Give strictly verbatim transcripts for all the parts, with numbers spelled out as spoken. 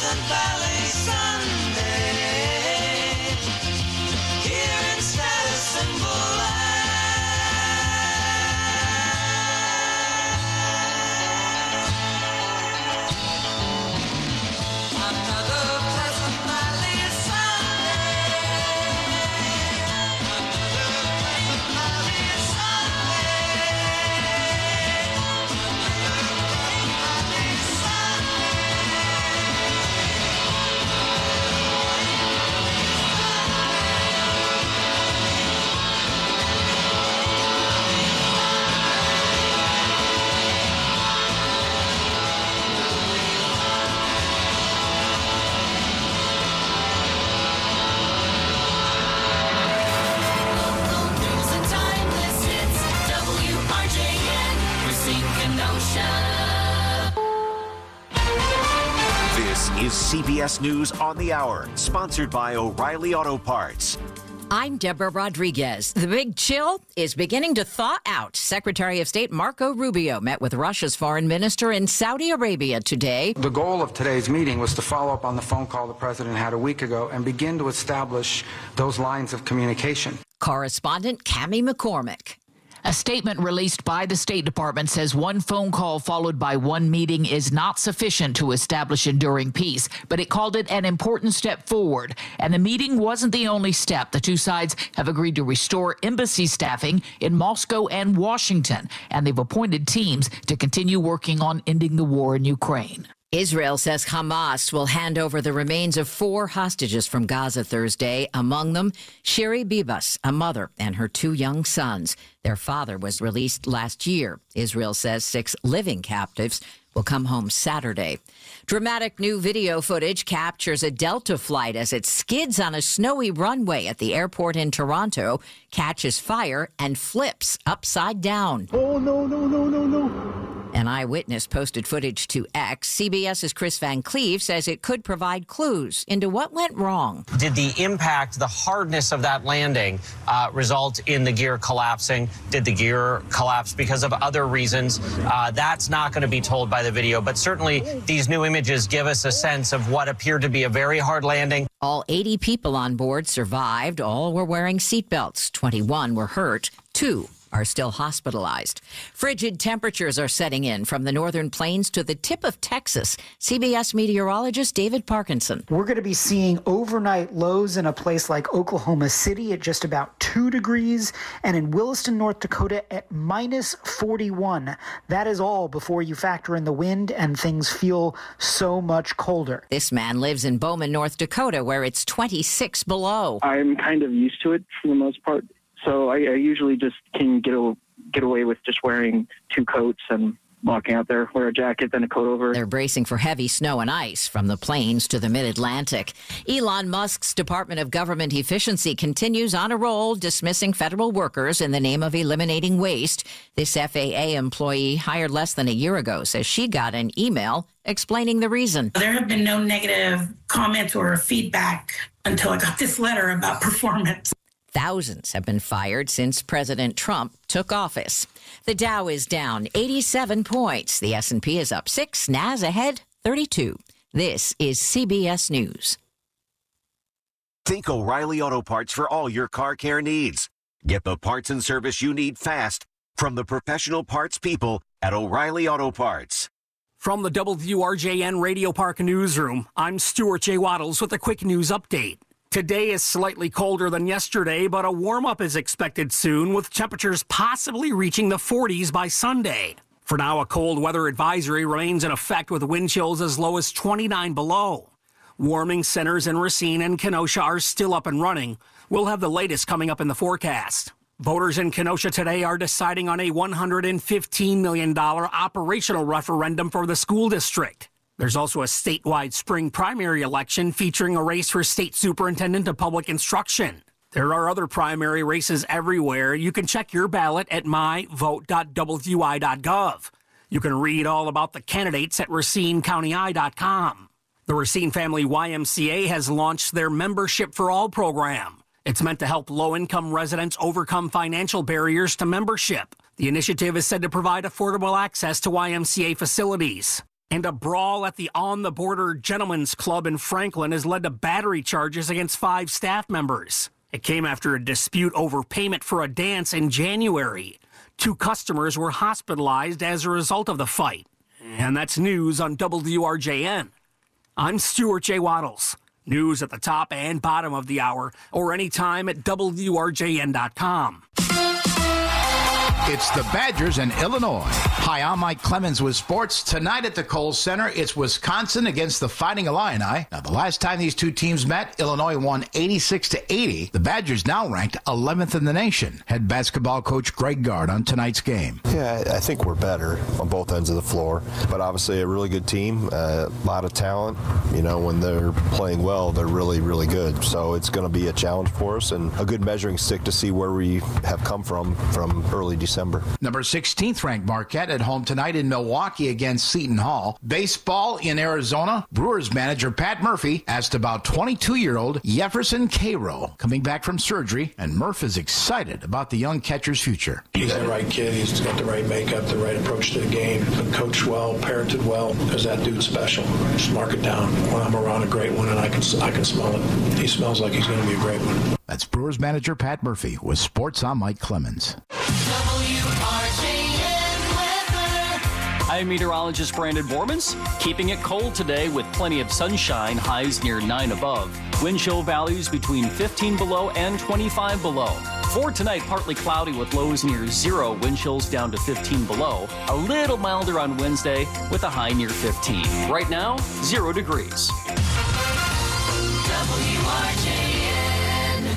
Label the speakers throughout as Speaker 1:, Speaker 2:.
Speaker 1: Pleasant Valley Sunday, here in Status Symbol
Speaker 2: is C B S News on the Hour, sponsored by O'Reilly Auto Parts.
Speaker 3: I'm Deborah Rodriguez. The big chill is beginning to thaw out. Secretary of State Marco Rubio met with Russia's foreign minister in Saudi Arabia today.
Speaker 4: The goal of today's meeting was to follow up on the phone call the president had a week ago and begin to establish those lines of communication.
Speaker 3: Correspondent Cammie McCormick.
Speaker 5: A statement released by the State Department says one phone call followed by one meeting is not sufficient to establish enduring peace, but it called it an important step forward. And the meeting wasn't the only step. The two sides have agreed to restore embassy staffing in Moscow and Washington, and they've appointed teams to continue working on ending the war in Ukraine.
Speaker 3: Israel says Hamas will hand over the remains of four hostages from Gaza Thursday, among them Shiri Bibas, a mother, and her two young sons. Their father was released last year. Israel says six living captives will come home Saturday. Dramatic new video footage captures a Delta flight as it skids on a snowy runway at the airport in Toronto, catches fire, and flips upside down.
Speaker 6: Oh, no, no, no, no, no.
Speaker 3: An eyewitness posted footage to X. CBS's Chris Van Cleve says it could provide clues into what went wrong.
Speaker 7: Did the impact, the hardness of that landing, uh, result in the gear collapsing? Did the gear collapse because of other reasons? Uh, that's not going to be told by the video, but certainly these new images give us a sense of what appeared to be a very hard landing.
Speaker 3: All eighty people on board survived. All were wearing seatbelts. twenty-one were hurt. Two are still hospitalized. Frigid temperatures are setting in from the northern plains to the tip of Texas. C B S meteorologist David Parkinson.
Speaker 8: We're going to be seeing overnight lows in a place like Oklahoma City at just about two degrees and in Williston, North Dakota at minus forty-one. That is all before you factor in the wind and things feel so much colder.
Speaker 3: This man lives in Bowman, North Dakota, where it's twenty-six below.
Speaker 9: I'm kind of used to it for the most part. So I, I usually just can get a, get away with just wearing two coats and walking out there, wear a jacket, then a coat over.
Speaker 3: They're bracing for heavy snow and ice from the plains to the mid-Atlantic. Elon Musk's Department of Government Efficiency continues on a roll, dismissing federal workers in the name of eliminating waste. This F A A employee, hired less than a year ago, says she got an email explaining the reason.
Speaker 10: There have been no negative comments or feedback until I got this letter about performance.
Speaker 3: Thousands have been fired since President Trump took office. The Dow is down eighty-seven points. The S and P is up six. Nas ahead thirty-two. This is C B S News.
Speaker 2: Think O'Reilly Auto Parts for all your car care needs. Get the parts and service you need fast from the professional parts people at O'Reilly Auto Parts.
Speaker 11: From the W R J N Radio Park Newsroom, I'm Stuart J. Waddles with a quick news update. Today is slightly colder than yesterday, but a warm-up is expected soon, with temperatures possibly reaching the forties by Sunday. For now, a cold weather advisory remains in effect with wind chills as low as twenty-nine below. Warming centers in Racine and Kenosha are still up and running. We'll have the latest coming up in the forecast. Voters in Kenosha today are deciding on a one hundred fifteen million dollars operational referendum for the school district. There's also a statewide spring primary election featuring a race for state superintendent of public instruction. There are other primary races everywhere. You can check your ballot at my vote dot w i dot gov. You can read all about the candidates at racine county i dot com. The Racine Family Y M C A has launched their Membership for All program. It's meant to help low-income residents overcome financial barriers to membership. The initiative is said to provide affordable access to Y M C A facilities. And a brawl at the On the Border Gentlemen's Club in Franklin has led to battery charges against five staff members. It came after a dispute over payment for a dance in January. Two customers were hospitalized as a result of the fight. And that's news on W R J N. I'm Stuart J. Waddles. News at the top and bottom of the hour, or anytime at W R J N dot com.
Speaker 12: It's the Badgers and Illinois. Hi, I'm Mike Clemens with sports. Tonight at the Kohl Center, it's Wisconsin against the Fighting Illini. Now, the last time these two teams met, Illinois won eighty-six to eighty. The Badgers now ranked eleventh in the nation. Head basketball coach Greg Gard on tonight's game.
Speaker 13: Yeah, I think we're better on both ends of the floor, but obviously a really good team, a lot of talent. You know, when they're playing well, they're really, really good. So it's going to be a challenge for us and a good measuring stick to see where we have come from from early December.
Speaker 12: Number sixteenth ranked Marquette at home tonight in Milwaukee against Seton Hall. Baseball in Arizona. Brewers manager Pat Murphy asked about twenty-two-year-old Jefferson Cairo coming back from surgery, and Murph is excited about the young catcher's future.
Speaker 6: He's the right kid. He's got the right makeup, the right approach to the game. Been coached well, parented well, because that dude's special. Just mark it down. When I'm around a great one and I can, I can smell it. He smells like he's going to be a great one.
Speaker 12: That's Brewers manager Pat Murphy with Sports. I'm Mike Clemens.
Speaker 14: I'm meteorologist Brandon Bormans. Keeping it cold today with plenty of sunshine, highs near nine above. Wind chill values between fifteen below and twenty-five below. For tonight, partly cloudy with lows near zero, wind chills down to fifteen below. A little milder on Wednesday with a high near fifteen. Right now, zero degrees.
Speaker 1: W R J N.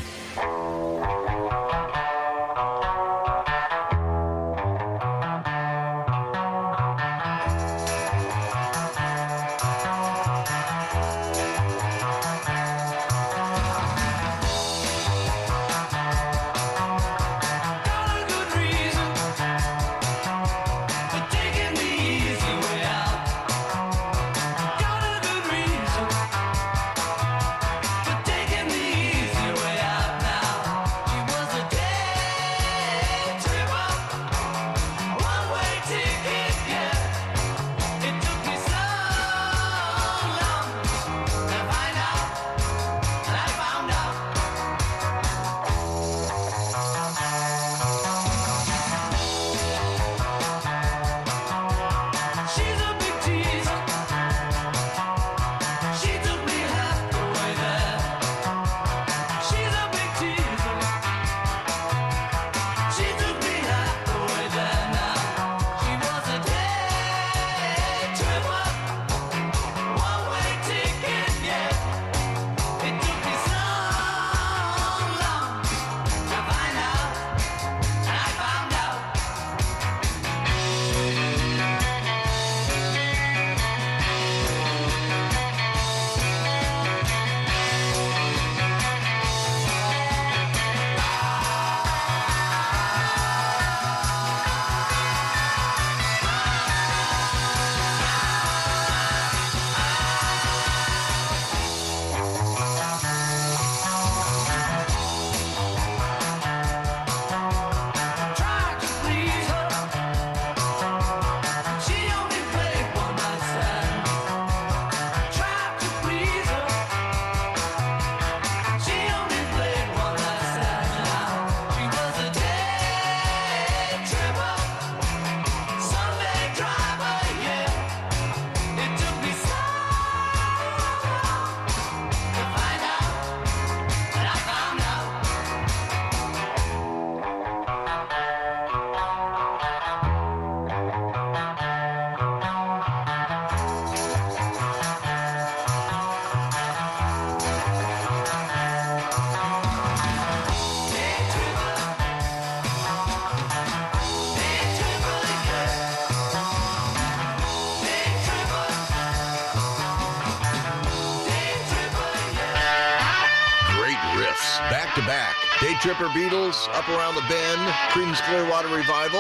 Speaker 15: Back-to-back. Day Tripper Beatles, Up Around the Bend, Creedence Clearwater Revival.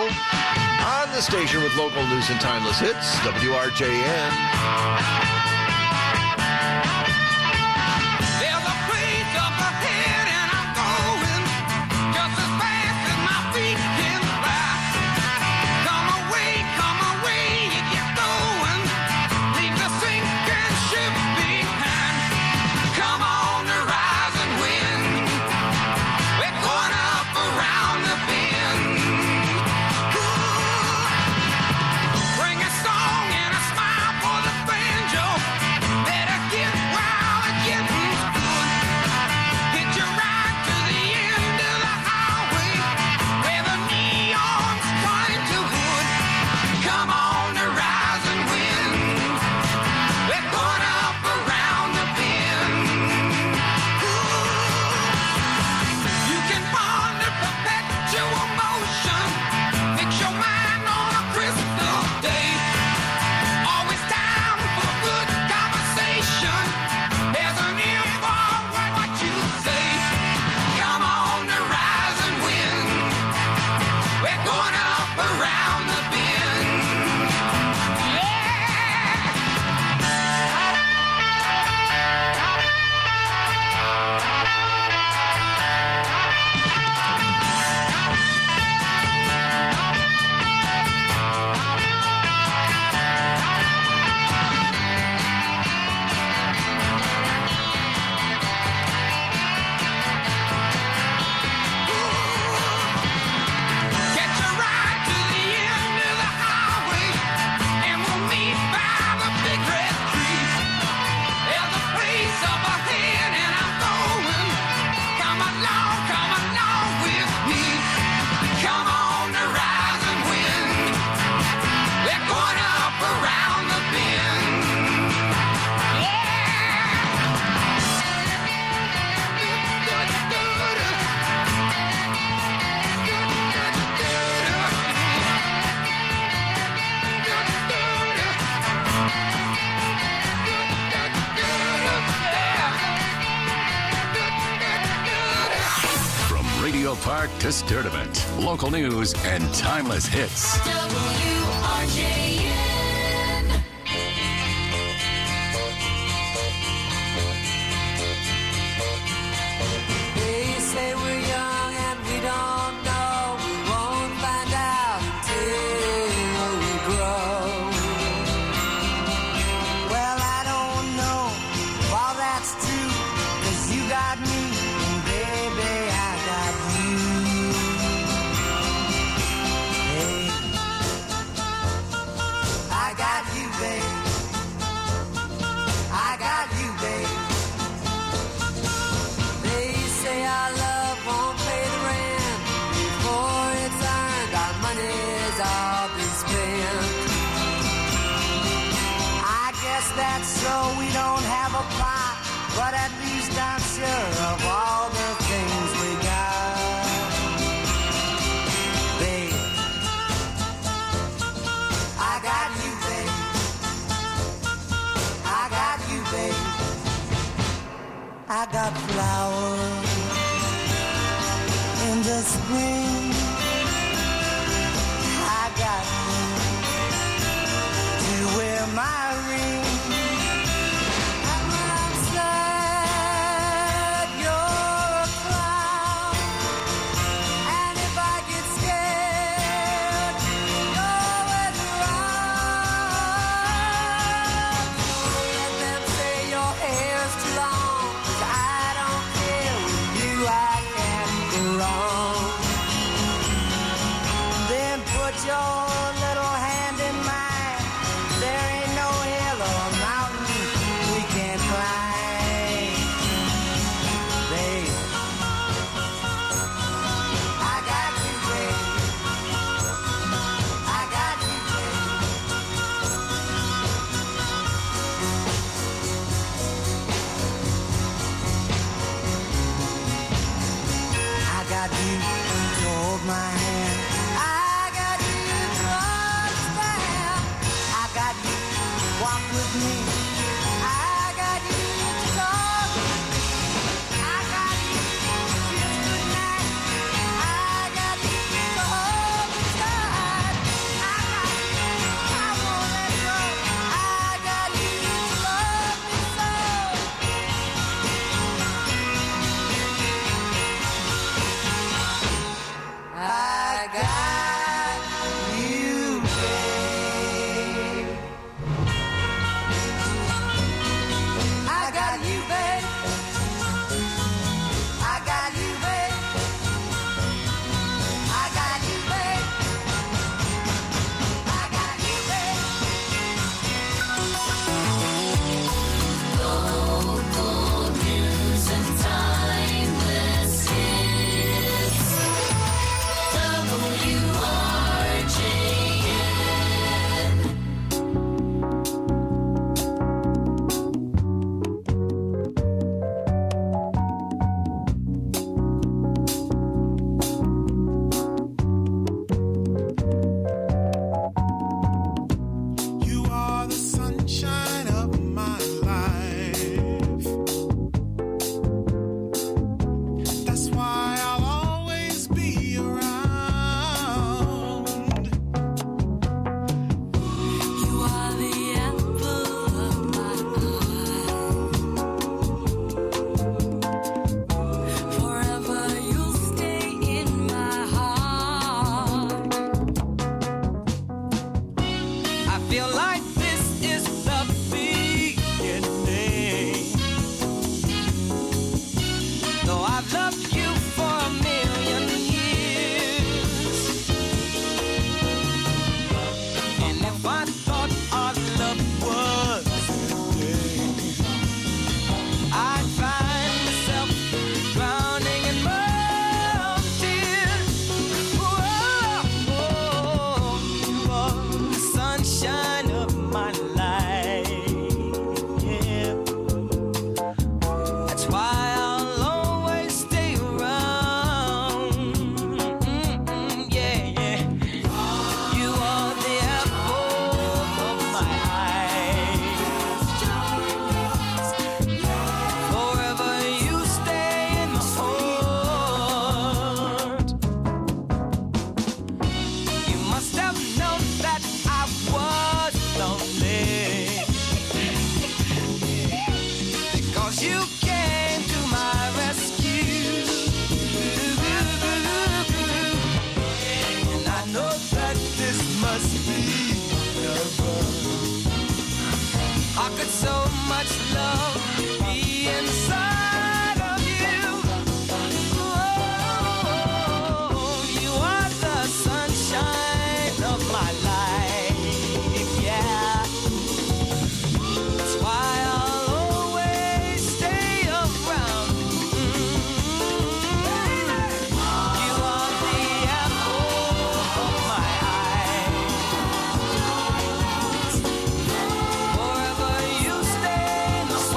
Speaker 15: On the station with local news and timeless hits, W R J N.
Speaker 16: Park to Sturdivant. Local news and timeless hits.
Speaker 1: W R J N.
Speaker 17: They say we're young and we don't know. We won't find out until we grow. Well, I don't know if all that's true, 'cause you got me, and baby, I got you. Hey, I got you, babe. I got you, babe. They say our love won't pay the rent before it's earned. Our money's all been spent. I guess that's so we don't have a pot, but at least I'm sure of all the things we got. Babe, I got you, babe. I got you, babe. I got flowers in the spring. I got you to wear my ring. And when I'm sad, you're a clown. And if I get scared, you're always around. Don't let them say your hair's too long, 'cause I don't care. With you I can't go wrong. Then put your little hand in mine. There ain't no hill or mountain we can't climb. Babe, I got you, babe. I got you, babe. I got you to hold my hand. I got you to understand. I got you to walk with me. I got you to talk. I got you to kiss goodnight. I got you to hold me tight. I got you, I won't let go. I got you to love me so. I with so much love be inside of you. Oh, you are the sunshine of my life, yeah. That's why I'll always stay around. You are the apple of my eye. Forever you stay in the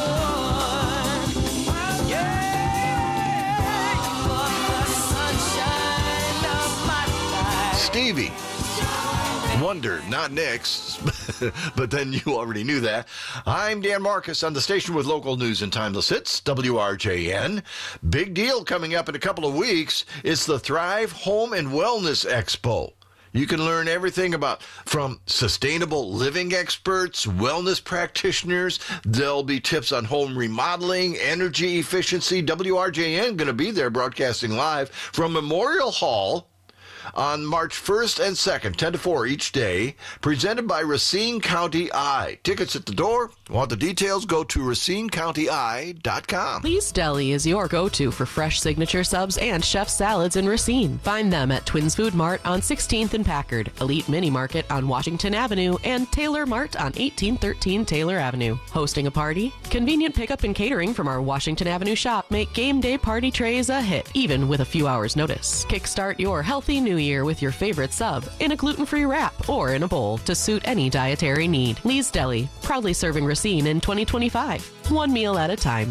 Speaker 17: sun. Yeah, you are the sunshine of my life.
Speaker 15: Stevie Wonder, not Nicks, but then you already knew that. I'm Dan Marcus on the station with local news and timeless hits, W R J N. Big deal coming up in a couple of weeks. It's the Thrive Home and Wellness Expo. You can learn everything about from sustainable living experts, wellness practitioners. There'll be tips on home remodeling, energy efficiency. W R J N going to be there broadcasting live from Memorial Hall on March first and second, ten to four each day, presented by Racine County Eye. Tickets at the door. Want the details? Go to racine county eye dot com.
Speaker 18: Lee's Deli is your go-to for fresh signature subs and chef salads in Racine. Find them at Twins Food Mart on sixteenth and Packard, Elite Mini Market on Washington Avenue, and Taylor Mart on eighteen thirteen Taylor Avenue. Hosting a party? Convenient pickup and catering from our Washington Avenue shop make game day party trays a hit, even with a few hours' notice. Kickstart your healthy new year with your favorite sub in a gluten-free wrap or in a bowl to suit any dietary need. Lee's Deli, proudly serving Racine in twenty twenty-five. One meal at a time.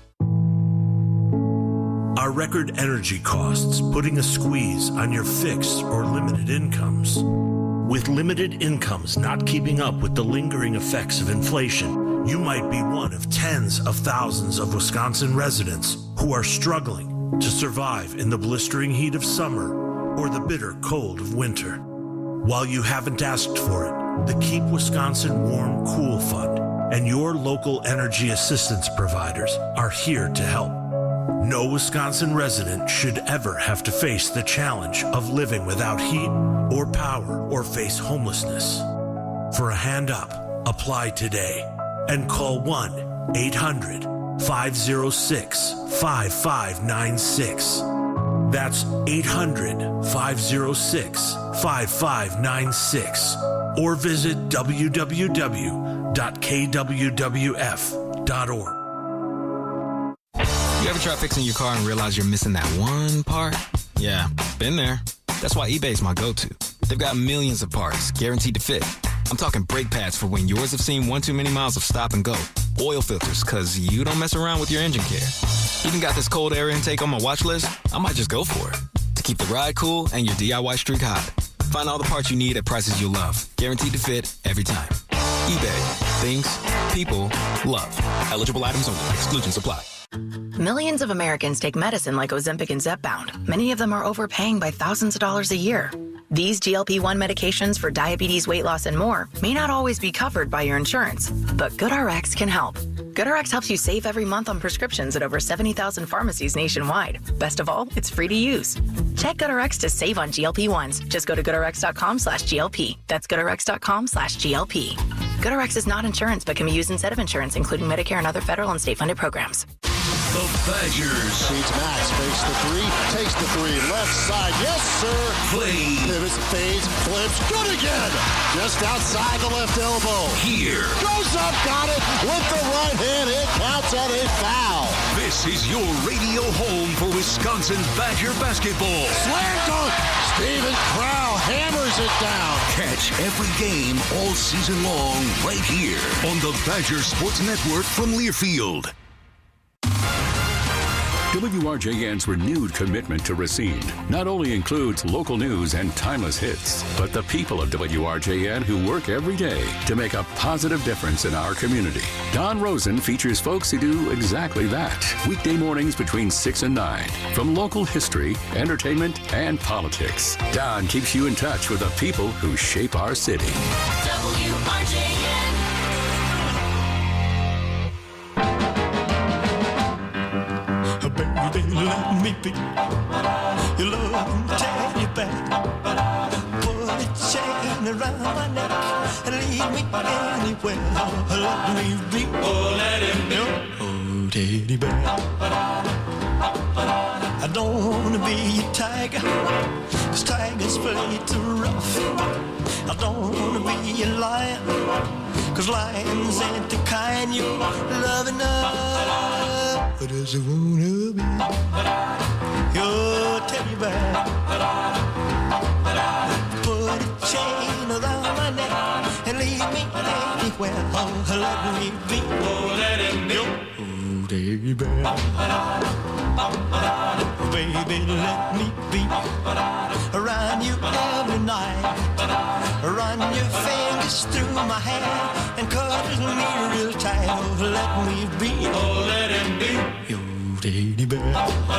Speaker 19: Are record energy costs putting a squeeze on your fixed or limited incomes? With limited incomes not keeping up with the lingering effects of inflation, you might be one of tens of thousands of Wisconsin residents who are struggling to survive in the blistering heat of summer or the bitter cold of winter. While you haven't asked for it, the Keep Wisconsin Warm Cool Fund and your local energy assistance providers are here to help. No Wisconsin resident should ever have to face the challenge of living without heat or power or face homelessness. For a hand up, apply today and call one eight hundred five oh six five five nine six. That's eight hundred five oh six five five nine six or visit w w w dot k w w f dot org.
Speaker 20: You ever try fixing your car and realize you're missing that one part? Yeah, been there. That's why eBay's my go-to. They've got millions of parts guaranteed to fit. I'm talking brake pads for when yours have seen one too many miles of stop and go. Oil filters, because you don't mess around with your engine care. Even got this cold air intake on my watch list. I might just go for it. To keep the ride cool and your D I Y streak hot. Find all the parts you need at prices you'll love. Guaranteed to fit every time. eBay. Things. People. Love. Eligible items only. Exclusions apply.
Speaker 21: Millions of Americans take medicine like Ozempic and Zepbound. Many of them are overpaying by thousands of dollars a year. These G L P one medications for diabetes, weight loss, and more may not always be covered by your insurance, but GoodRx can help. GoodRx helps you save every month on prescriptions at over seventy thousand pharmacies nationwide. Best of all, it's free to use. Check GoodRx to save on G L P ones. Just go to goodrx.com slash GLP. That's goodrx.com slash GLP. GoodRx is not insurance, but can be used instead of insurance, including Medicare and other federal and state-funded programs.
Speaker 22: The Badgers. Feeds Max, fakes the three, takes the three, left side, yes sir. Play. Pivots, fades, flips, good again. Just outside the left elbow. Here. Goes up, got it with the right hand. It counts at a foul.
Speaker 23: This is your radio home for Wisconsin Badger basketball.
Speaker 22: Slam dunk. Steven Crowl hammers it down.
Speaker 23: Catch every game all season long right here on the Badger Sports Network from Learfield.
Speaker 16: W R J N's renewed commitment to Racine not only includes local news and timeless hits, but the people of W R J N who work every day to make a positive difference in our community. Don Rosen features folks who do exactly that. Weekday mornings between six and nine, from local history, entertainment, and politics. Don keeps you in touch with the people who shape our city.
Speaker 1: W R J N.
Speaker 24: Baby, let me be your love teddy bear. Put it
Speaker 17: chain around my neck and lead me anywhere. Let me be. Oh, let him be. Oh, teddy bear. I don't wanna be a tiger, 'cause tigers play too rough. I don't wanna be a lion, 'cause lions ain't the kind you love enough. But does it wanna be your teddy bear? Put a chain around my neck and leave me anywhere. Oh, let me be. Oh, let him be. Oh, teddy bear. Baby, let me be around you every night. Run your fingers through my hair and cuddle me real tight. Oh, let me be. Oh, let him be. Your teddy bear.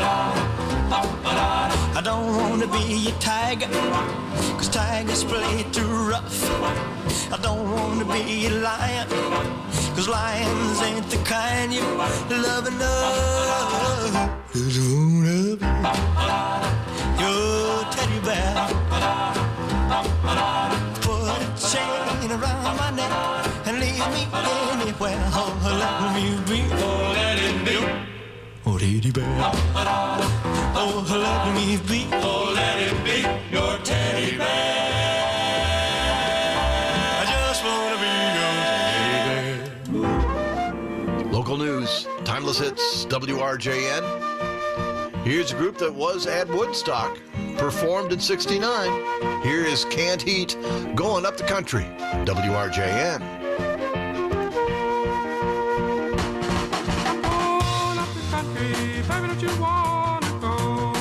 Speaker 17: I don't want to be a tiger, 'cause tigers play too rough. I don't want to be a lion, 'cause lions ain't the kind you love enough. Just wanna be your teddy bear. Put a chain around my neck and leave me anywhere. Oh, let me be. Oh, let him be. Oh, teddy bear. Oh, let me be. Oh, let him be your teddy bear. I just wanna be your teddy bear.
Speaker 15: Local news, Timeless Hits, W R J N. Here's a group that was at Woodstock, performed in sixty-nine. Here is Canned Heat, Going Up the Country, W R J N.
Speaker 4: Going up the country, baby, don't you wanna go?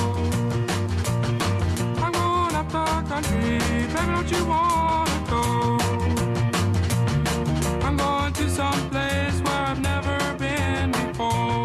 Speaker 4: I'm going up the country, baby, don't you wanna go? I'm going to some place where I've never been before.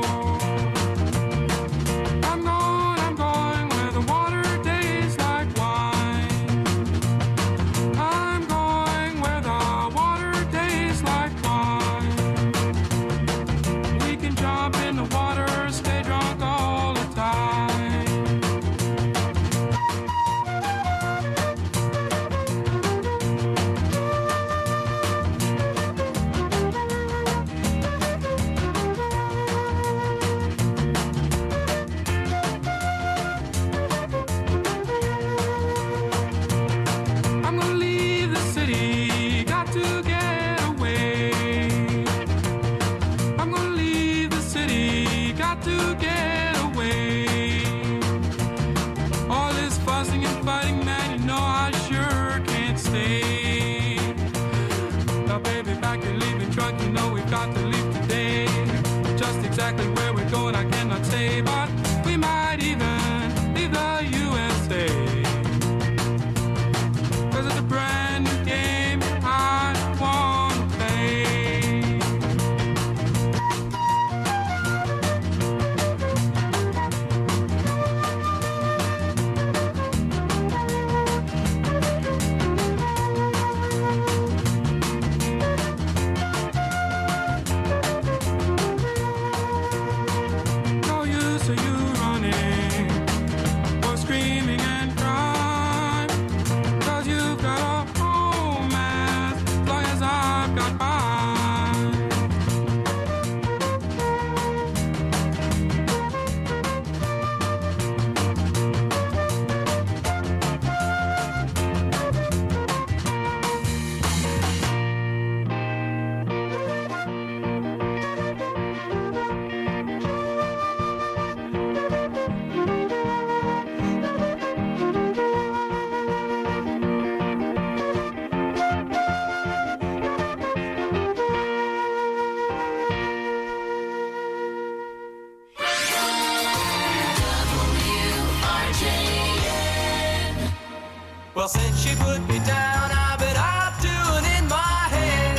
Speaker 4: Exactly where we're going, I cannot say, but we might even leave the U S A. 'Cause it's a brand new game I wanna play. Well, since she put me down, I've been out doing in my head.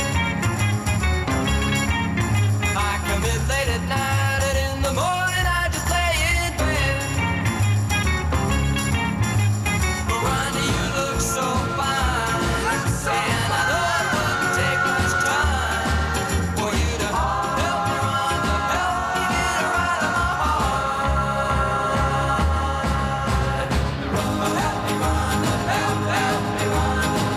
Speaker 4: I come in late at night, and in the morning I just lay in bed. But Ronnie, you look so fine, and I know it wouldn't take much time for you to help me, Rhonda, help me get her out of my heart. Help me, Rhonda, help, help me, Rhonda.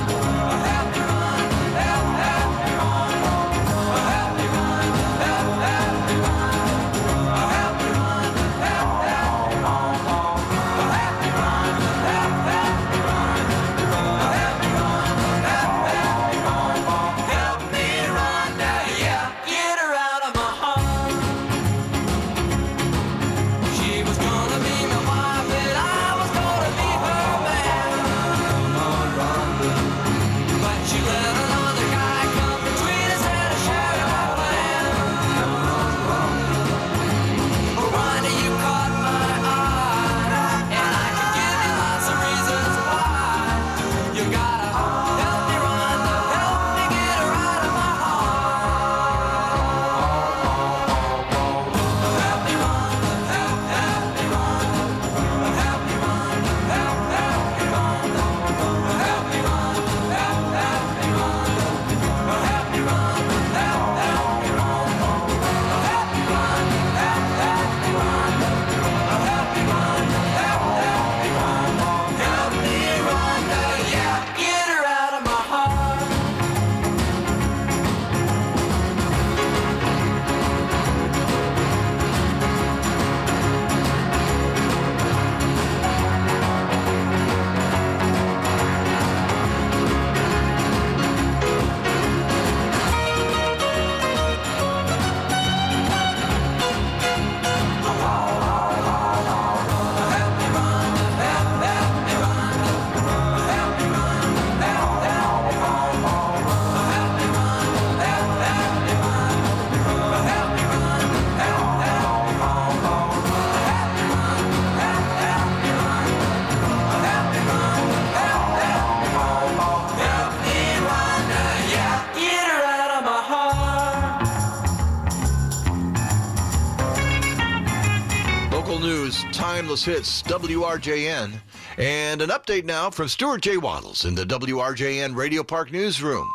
Speaker 15: is Timeless Hits, W R J N. And an update now from Stuart J. Waddles in the W R J N Radio Park Newsroom.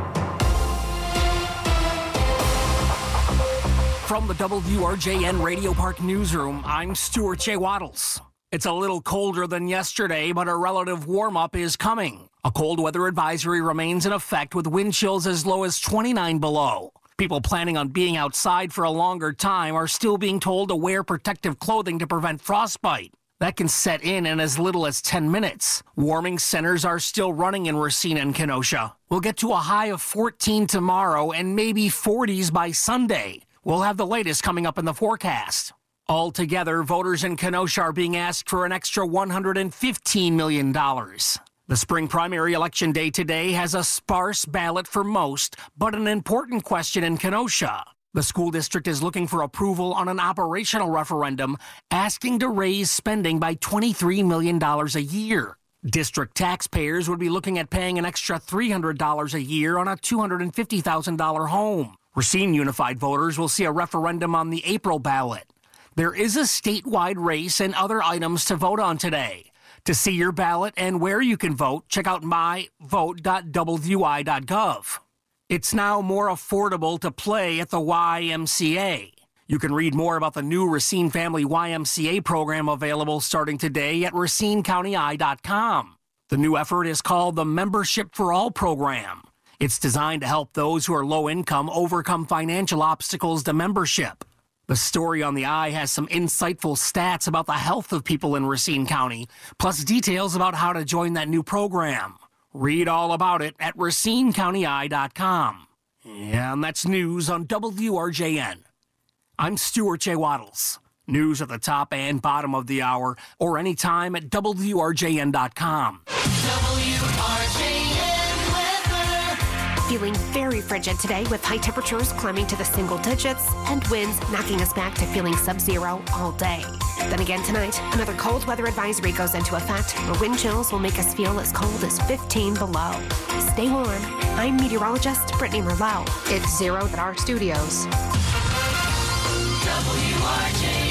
Speaker 11: From the W R J N Radio Park Newsroom, I'm Stuart J. Waddles. It's a little colder than yesterday, but a relative warm-up is coming. A cold weather advisory remains in effect with wind chills as low as twenty-nine below. People planning on being outside for a longer time are still being told to wear protective clothing to prevent frostbite. That can set in in as little as ten minutes. Warming centers are still running in Racine and Kenosha. We'll get to a high of fourteen tomorrow and maybe forties by Sunday. We'll have the latest coming up in the forecast. Altogether, voters in Kenosha are being asked for an extra one hundred fifteen million dollars. The spring primary election day today has a sparse ballot for most, but an important question in Kenosha. The school district is looking for approval on an operational referendum asking to raise spending by twenty-three million dollars a year. District taxpayers would be looking at paying an extra three hundred dollars a year on a two hundred fifty thousand dollars home. Racine Unified voters will see a referendum on the April ballot. There is a statewide race and other items to vote on today. To see your ballot and where you can vote, check out my vote dot w i dot gov. It's now more affordable to play at the Y M C A. You can read more about the new Racine Family Y M C A program available starting today at racine county eye dot com. The new effort is called the Membership for All program. It's designed to help those who are low income overcome financial obstacles to membership. The story on the Eye has some insightful stats about the health of people in Racine County, plus details about how to join that new program. Read all about it at racine county eye dot com. And that's news on W R J N. I'm Stuart J. Waddles. News at the top and bottom of the hour, or anytime at W R J N dot com.
Speaker 1: W R J N weather.
Speaker 5: Feeling very frigid today with high temperatures climbing to the single digits and winds knocking us back to feeling sub-zero all day. Then again tonight, another cold weather advisory goes into effect where wind chills will make us feel as cold as fifteen below. Stay warm. I'm meteorologist Brittany Merlot. It's zero at our studios.
Speaker 1: W R J N.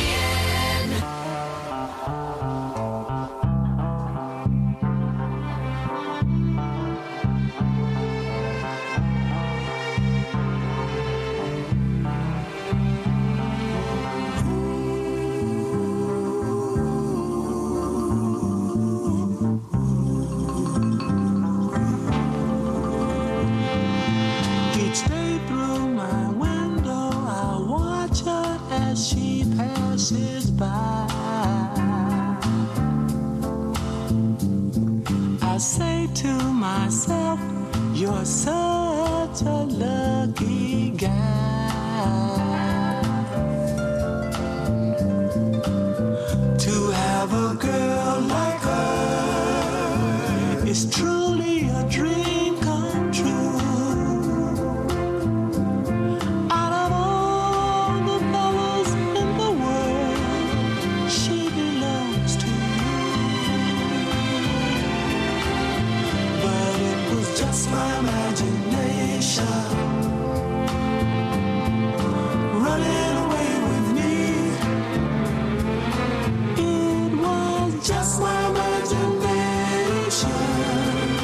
Speaker 4: Each day through my window, I watch her as she passes by. I say to myself, you're such a lucky guy to have a girl like her. Is truly a dream come true. My imagination running away with me. It was just my imagination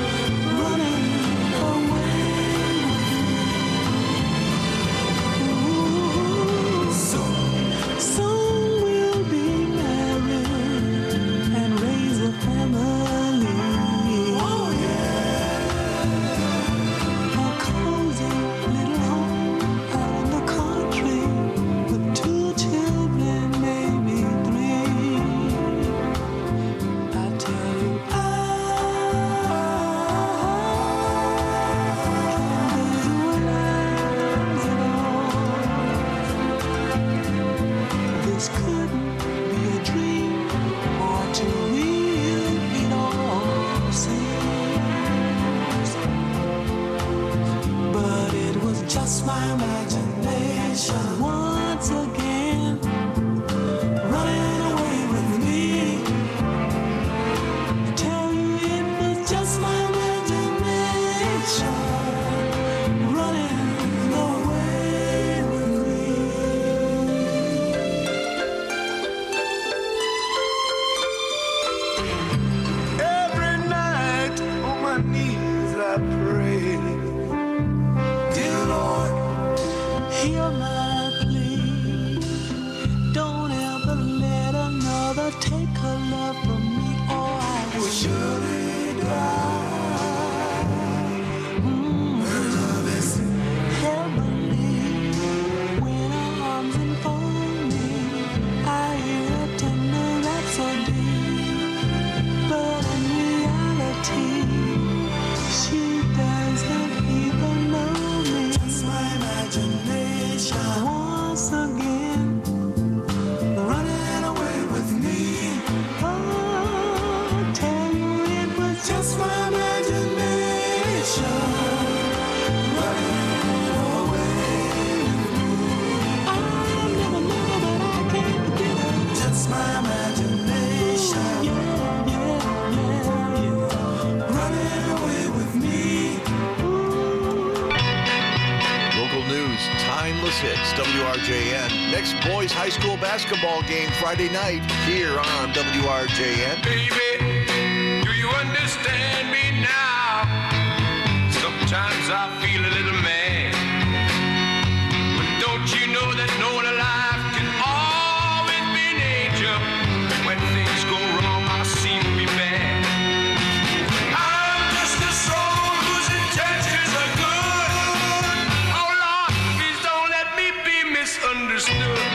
Speaker 17: hear my plea. Don't ever let another take her love from me, or I will surely die. Mm. Her love is heavenly. When her arms enfold me, I hear a tender rhapsody. But in reality, she doesn't even know me. Just my imagination. Once again, running away with me. Oh, tell you it was just my imagination. Running away with me. I never knew, but I can't forget it. Just my imagination. Yeah, yeah, yeah, yeah. Running away with me.
Speaker 15: Local news, timeless hits, W R J N. Next boys high school basketball game Friday night here on W R J N.
Speaker 7: Baby, do you understand me now? Sometimes I feel a little mad. But don't you know that no one alive can always be an angel? When things go wrong, I seem to be bad. I'm just a soul whose intentions are good. Oh Lord, please don't let me be misunderstood.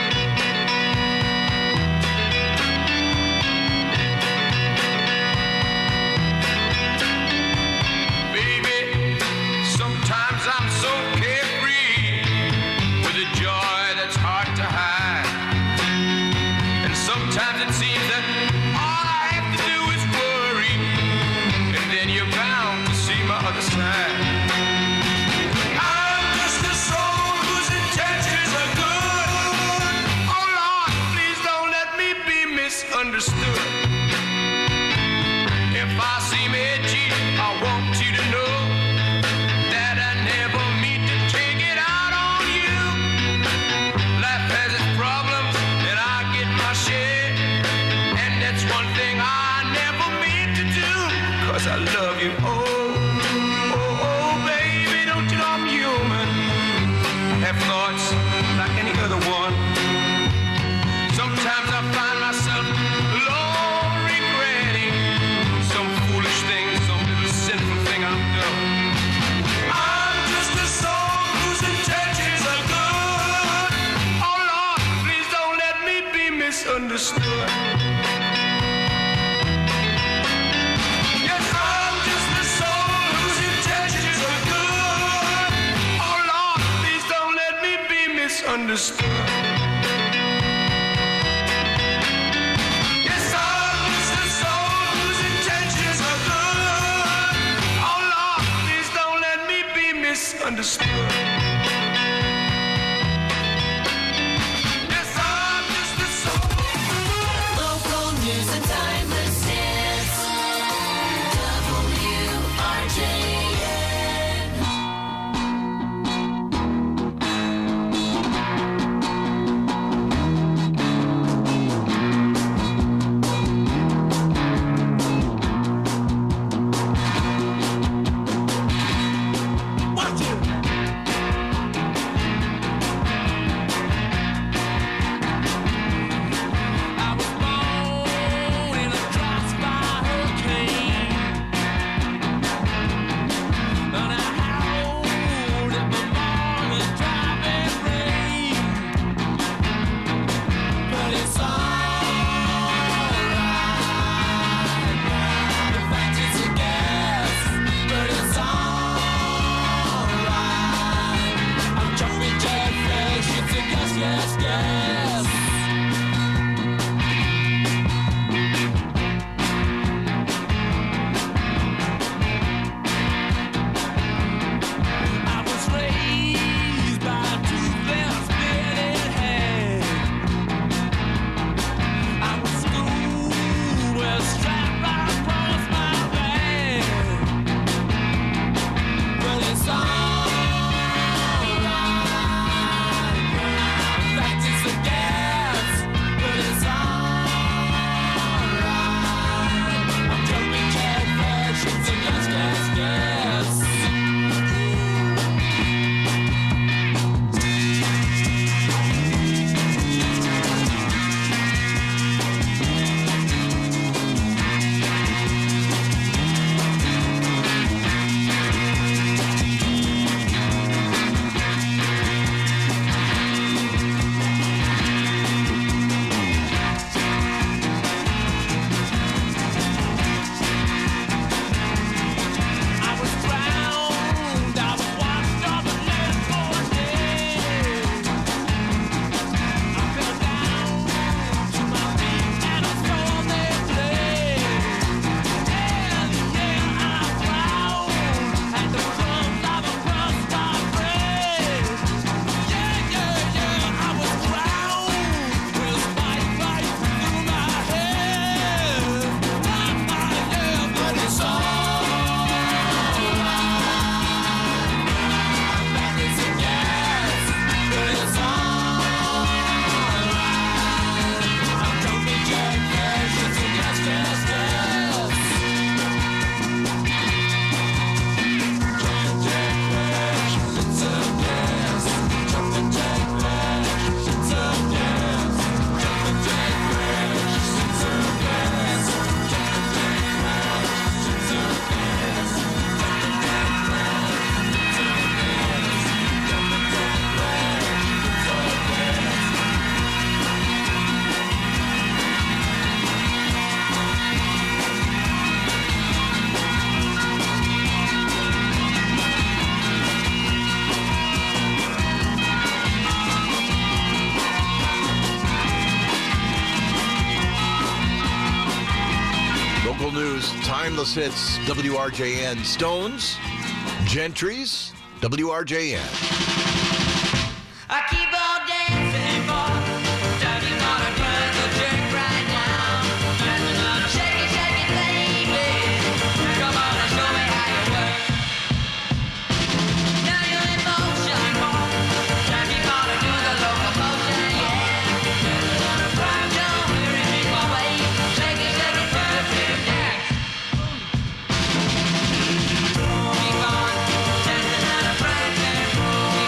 Speaker 7: Baby, sometimes I'm so carefree with a joy that's hard to hide. And sometimes it seems that all I have to do is worry, and then you're bound to see my other side. I'm just a soul whose intentions are good. Oh Lord, please don't let me be misunderstood. If I seem edgy, I want you to know that I never mean to take it out on you. Life has its problems, and I get my share. And that's one thing I never mean to do, 'cause I love you. Oh, oh, oh, baby, don't you know I'm human? Have thoughts like any other one. Sometimes I find myself alone regretting some foolish thing, some little sinful thing I've done. I'm just a soul whose intentions are good. Oh Lord, please don't let me be misunderstood. Yes, I'm just a soul whose intentions are good. Oh Lord, please don't let me be misunderstood. Yes, I'm just a soul whose intentions are good. Oh Lord, please don't let me be misunderstood. Yes, I'm just a soul.
Speaker 1: Local news and timeless hits. W R J N.
Speaker 17: Watch it.
Speaker 15: news, timeless hits, W R J N. Stones, Gentry's, W R J N.
Speaker 4: I keep on dancing, boy. Don't you wanna do the jerk right now? Shake it, shake it, baby. Come on and show me how you work. Now you're in motion, boy. Don't you wanna do the locomotion, yeah? Don't hurry me away. Shake it, shake it, perfect dance. Keep on dancing out of practice.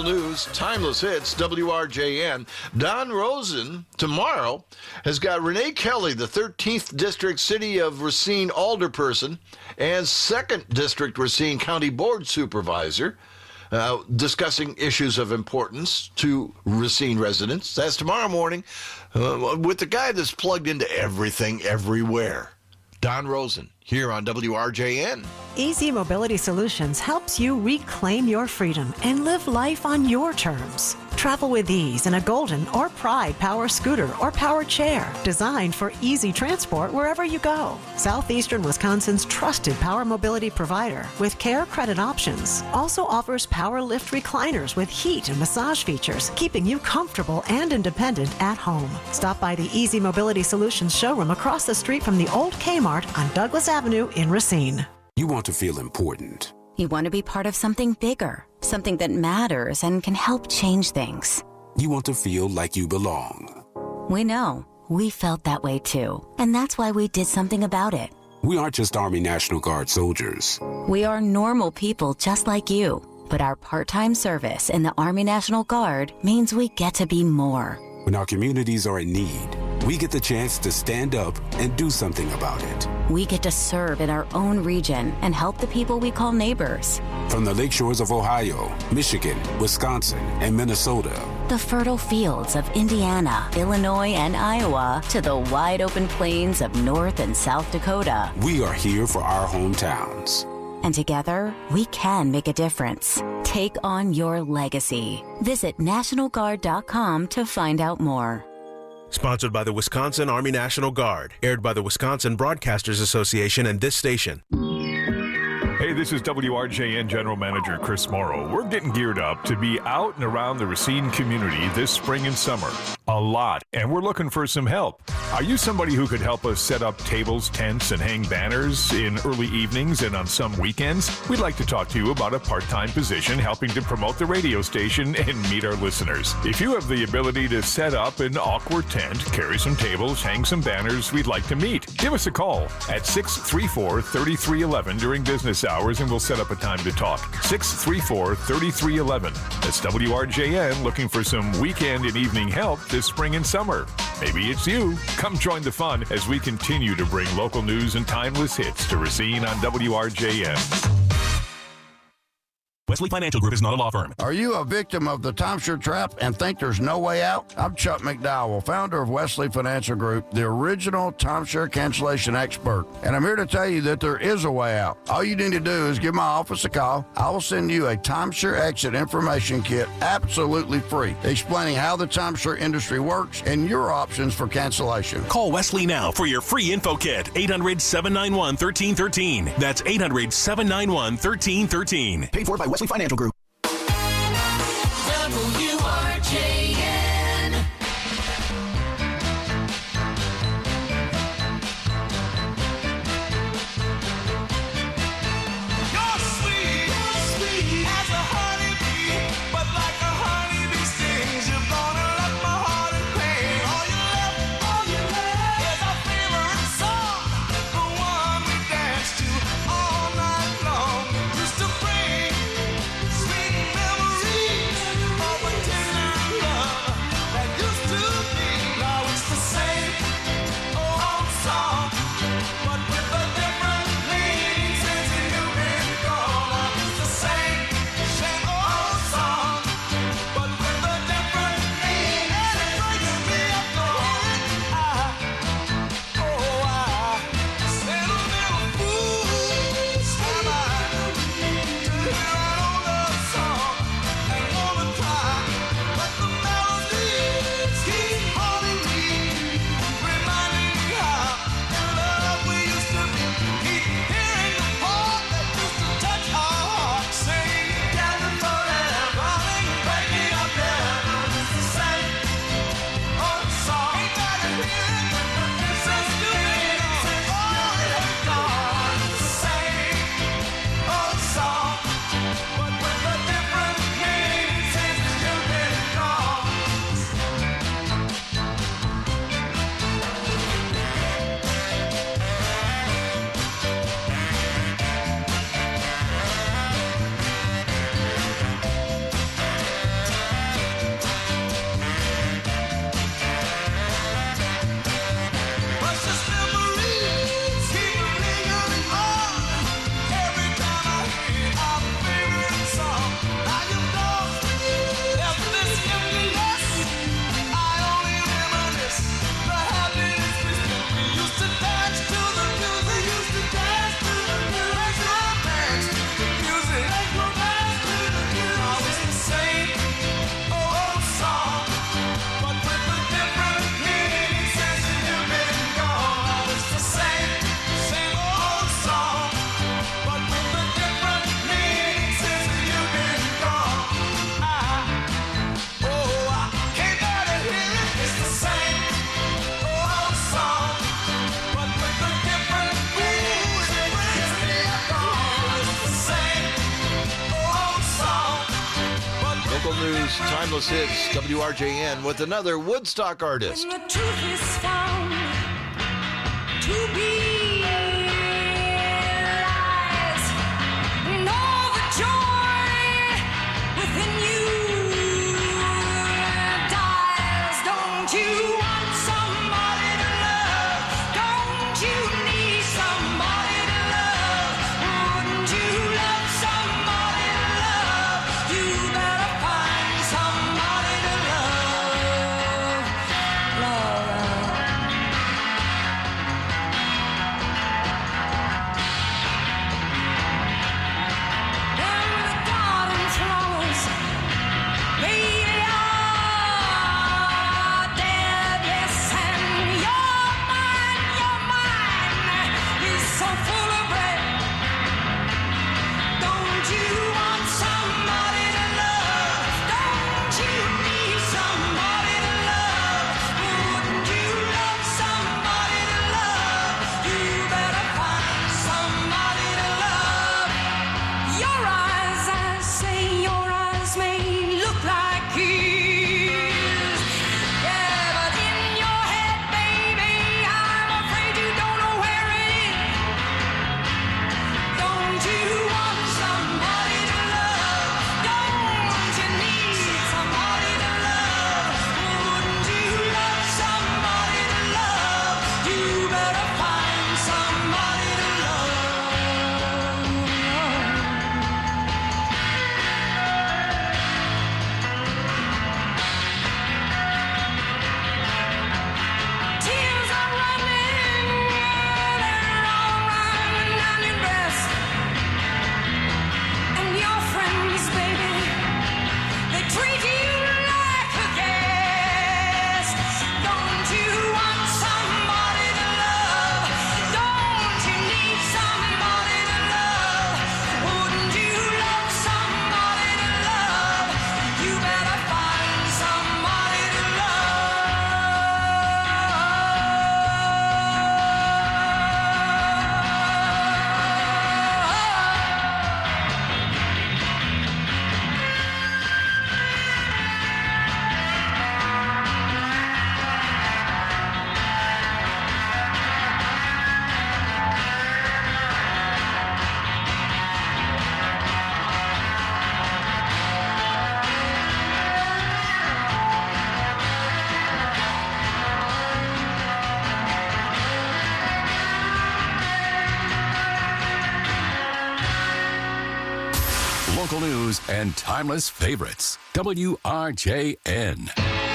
Speaker 15: news, timeless hits, W R J N. Don Rosen, tomorrow, has got Renee Kelly, the thirteenth District City of Racine Alderperson and second District Racine County Board Supervisor, uh, discussing issues of importance to Racine residents. That's tomorrow morning uh, with the guy that's plugged into everything, everywhere. Don Rosen, here on W R J N.
Speaker 8: Easy Mobility Solutions helps you reclaim your freedom and live life on your terms. Travel with ease in a Golden or Pride power scooter or power chair designed for easy transport wherever you go. Southeastern Wisconsin's trusted power mobility provider with care credit options also offers power lift recliners with heat and massage features, keeping you comfortable and independent at home. Stop by the Easy Mobility Solutions showroom across the street from the old Kmart on Douglas Avenue in Racine.
Speaker 9: You want to feel important.
Speaker 10: You want to be part of something bigger, something that matters and can help change things.
Speaker 9: You want to feel like you belong.
Speaker 10: We know. We felt that way too. And that's why we did something about it.
Speaker 9: We aren't just Army National Guard soldiers.
Speaker 10: We are normal people just like you. But our part-time service in the Army National Guard means we get to be more.
Speaker 9: When our communities are in need, we get the chance to stand up and do something about it.
Speaker 10: We get to serve in our own region and help the people we call neighbors.
Speaker 9: From the lakeshores of Ohio, Michigan, Wisconsin, and Minnesota,
Speaker 10: the fertile fields of Indiana, Illinois, and Iowa, to the wide open plains of North and South Dakota.
Speaker 9: We are here for our hometowns.
Speaker 10: And together, we can make a difference. Take on your legacy. Visit National Guard dot com to find out more.
Speaker 24: Sponsored by the Wisconsin Army National Guard. Aired by the Wisconsin Broadcasters Association and this station.
Speaker 25: Hey, this is W R J N General Manager Chris Morrow. We're getting geared up to be out and around the Racine community this spring and summer. A lot, and we're looking for some help. Are you somebody who could help us set up tables, tents, and hang banners in early evenings and on some weekends? We'd like to talk to you about a part-time position helping to promote the radio station and meet our listeners. If you have the ability to set up an awkward tent, carry some tables, hang some banners, we'd like to meet. Give us a call at six three four, three three one one during business hours and we'll set up a time to talk. six three four, three three one one. That's W R J N looking for some weekend and evening help this spring and summer. Maybe it's you. Come join the fun as we continue to bring local news and timeless hits to Racine on W R J N.
Speaker 26: Wesley Financial Group is not a law firm.
Speaker 27: Are you a victim of the timeshare trap and think there's no way out? I'm Chuck McDowell, founder of Wesley Financial Group, the original timeshare cancellation expert. And I'm here to tell you that there is a way out. All you need to do is give my office a call. I will send you a timeshare exit information kit absolutely free, explaining how the timeshare industry works and your options for cancellation.
Speaker 26: Call Wesley now for your free info kit. eight hundred, seven nine one, one three one three. That's eight hundred, seven nine one, one three one three.
Speaker 12: Paid for by Wesley Financial Group.
Speaker 1: W R J N.
Speaker 4: You're sweet, sweet as a honeybee, but like a honeybee stings, you're gonna let my heart in pain. All you left, all you left is our favorite song, the one we dance to all night long. Used to bring sweet memories of a tender love.
Speaker 15: news, timeless hits, W R J N with another Woodstock artist.
Speaker 1: When the truth is found to be lies, and all the joy within you dies. Don't you want somebody to love? Don't you need somebody to love? Wouldn't you love somebody to love? You better find somebody to love. Love. And the garden flowers, they are dead, yes, and your mind, your mind is so full of red. Don't you want somebody to love? Don't you need somebody to love? Wouldn't you love somebody to love? You better find somebody to love. Your eyes, I say, your eyes may look like his. Yeah, but in your head, baby, I'm afraid you don't know where it is. Don't you want somebody to love? Don't you need somebody to love? Wouldn't you love somebody to love? You better find somebody to love. Tears are running, they're all running down your dress. And your friends, baby, they treat you like a guest. Don't you want somebody to love? Don't you need somebody to love? Wouldn't you love somebody to love? You better find somebody to
Speaker 16: Local news and timeless favorites. W R J N.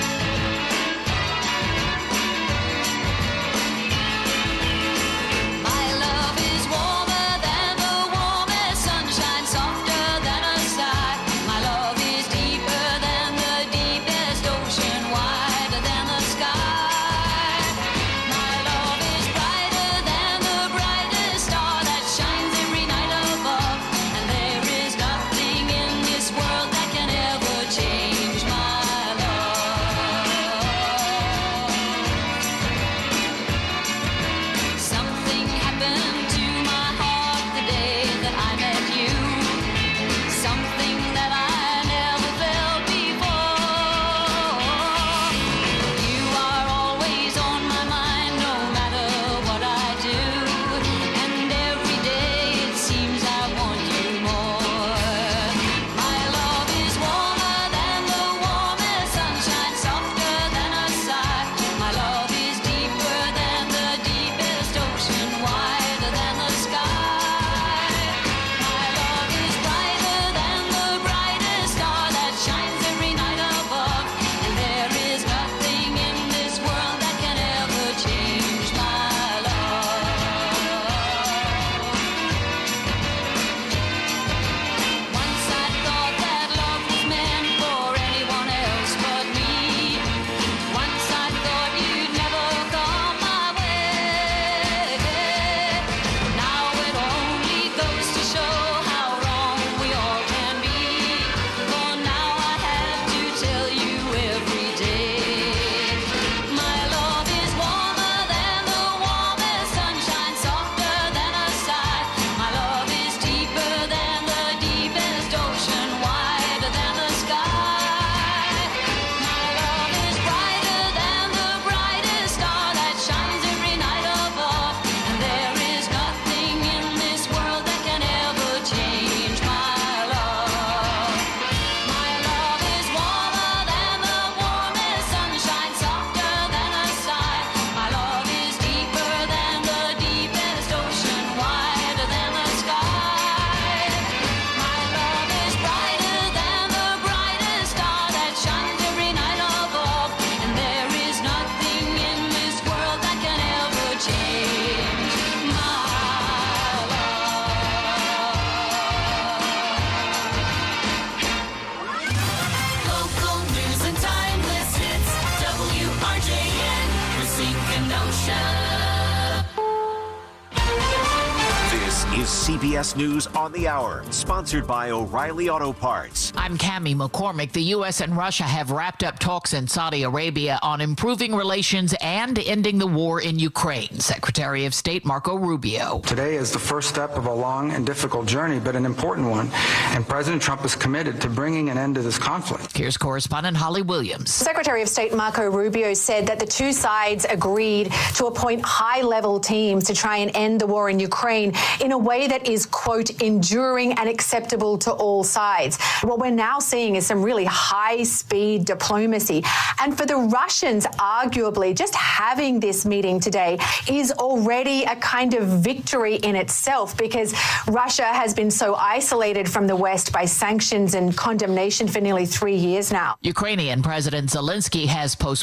Speaker 1: My love is warmer than the warmest sunshine, softer than a sigh. My love is deeper than the deepest ocean, wider than the sky. My love is brighter than the brightest star that shines every night above. And there is nothing in this world that can ever change my love.
Speaker 2: C B S News on the Hour, sponsored by O'Reilly Auto Parts.
Speaker 3: I'm Cammie McCormick. The U S and Russia have wrapped up talks in Saudi Arabia on improving relations and ending the war in Ukraine. Secretary of State Marco Rubio.
Speaker 6: Today is the first step of a long and difficult journey, but an important one, and President Trump is committed to bringing an end to this conflict.
Speaker 3: Here's correspondent Holly Williams.
Speaker 13: Secretary of State Marco Rubio said that the two sides agreed to appoint high-level teams to try and end the war in Ukraine in a way that is, quote, enduring and acceptable to all sides. What we're now seeing is some really high-speed diplomacy. And for the Russians, arguably, just having this meeting today is already a kind of victory in itself, because Russia has been so isolated from the West by sanctions and condemnation for nearly three years now.
Speaker 3: Ukrainian President Zelensky has postponed